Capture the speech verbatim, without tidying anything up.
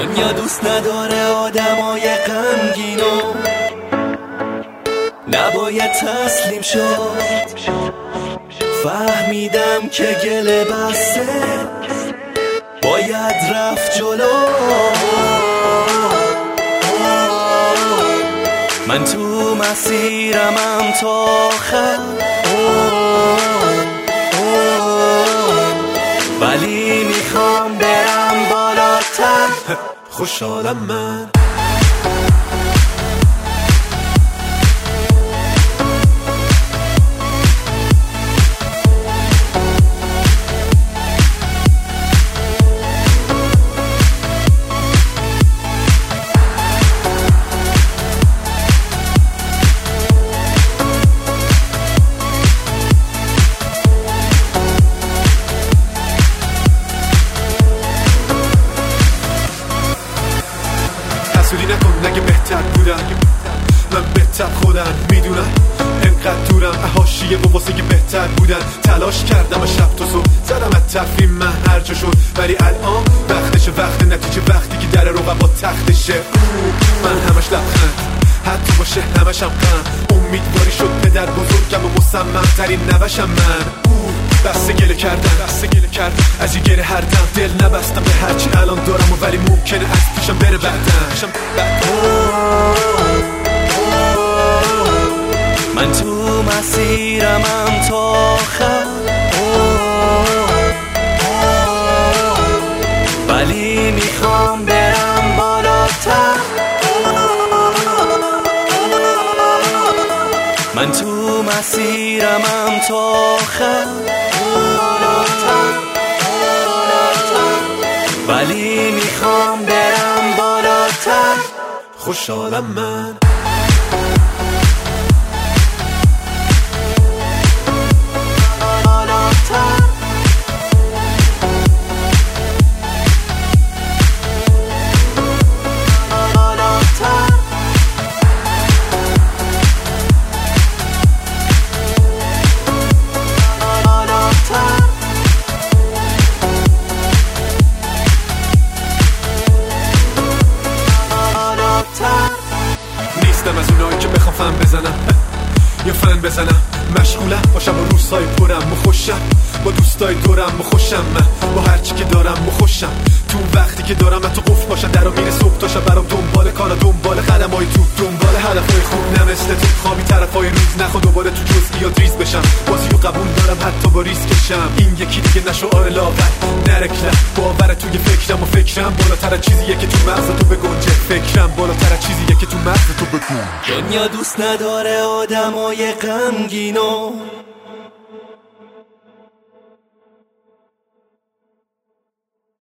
دنیا دوست نداره آدمای غمگینو، نباید تسلیم شد. فهمیدم که گله بسته باید رفت جلو. من تو مسیرمم تا آخر، ولی میخوام برم بالاتر. خوشحالم من حسودی نکن نگه بهتر بودم، من بهتر خودم میدونم. انقدر دورم حاشیه و واسه بهتر بودن تلاش کردم و شب تا صبح زدم از تفریم من هر جا شد، ولی الان وقتشه، وقت نتیجه وقتی که در رقبا تختشه. من همش لبخند حتی باشه همش هم غم، امیدواری شد پدر بزرگم و مصمم ترین نوشم من. بسته گله کردن بسته گله کردن از این گره هر دم، دل نبستم به هرچی الان دارم و ولی ممکنه از پیشم بره بعدم. من تو مسیرمم تا آخر، ولی میخوام برم بالاتر. من تو مسیرمم تا آخر، ولی میخوام برم بالاتر. خوشحالم من از اونایی که بخوام فن بزنم یا فن بزنم. مشغولم باشم و روزهای پرم و خوشم، با دوستای دورم و خوشم، من با هرچی که دارم و خوشم. تو وقتی که دارم من تو قفل باشم درو میره صبح تا شب، برام دنبال کارا، دنبال قدمای تو، دنبال هدفای خوب، نه مثل تو خوابی طرفای روز نخوا دوباره تو جزئیات ریز بشم. بازی رو قبول دارم حتی با ریسکشم، این یکی دیگه نشو آره لاغر نرکلم. باور توی فکرم و فکرم بالاتر از چیزیه که تو مغز تو بگنجه، فکرم بالاتر از چیزیه که تو مغز تو بگنجه. دنیا دوست نداره آدمای غمگینو،